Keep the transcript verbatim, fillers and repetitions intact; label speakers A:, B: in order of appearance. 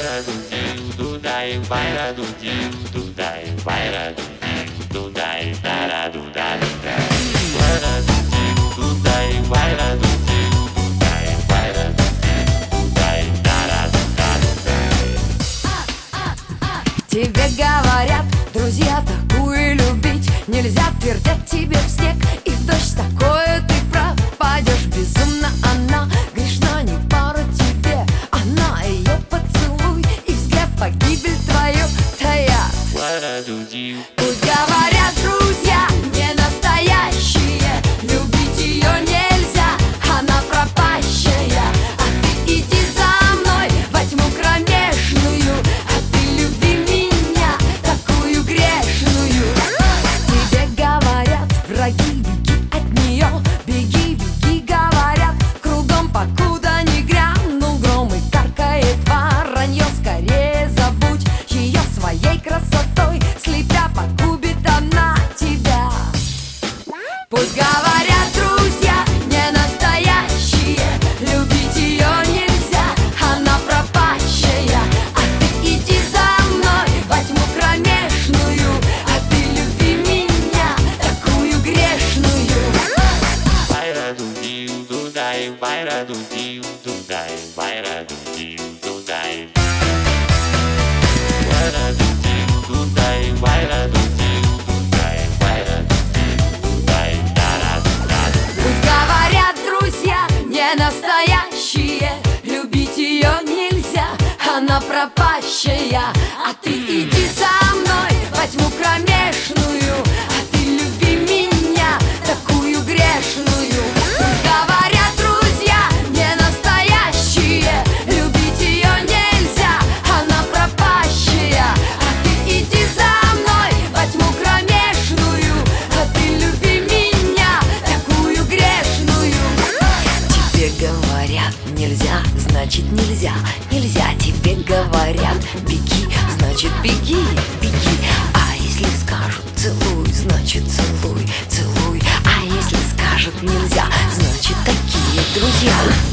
A: Тебе говорят, друзья, такую любить нельзя, твердят тебе в снег и в дождь, такое ты пропадешь. Безумно она, грешна, не пара тебе, она, ее поцелуй и взгляд, погибель твою таят. Пусть говорят, друзья, не настоящие, любить ее нельзя, она пропащая. А ты иди за мной во тьму кромешную, а ты люби меня, такую грешную. Тебе говорят враги, беги от нее, беги, беги, говорят кругом, покуда не грянул гром и каркает воронье. Скорее забудь ее своей красотой, слепя погубит она тебя. Пусть говорят, друзья, не настоящие, любить ее нельзя, она пропащая. А ты иди за мной во тьму кромешную, а ты люби меня, такую грешную. Пусть говорят, друзья, не настоящие, любить ее нельзя, она пропащая. А ты иди за мной во тьму кромешную, а ты люби меня, такую грешную. Пусть говорят, друзья, не настоящие, любить ее нельзя, она пропащая. А ты иди за мной во тьму кромешную, а ты люби меня, такую грешную. Тебе говорят нельзя, значит нельзя, нельзя. Тебе говорят беги, значит беги, беги. А если скажут целуй, значит целуй, целуй. А если скажут нельзя, значит такие друзья.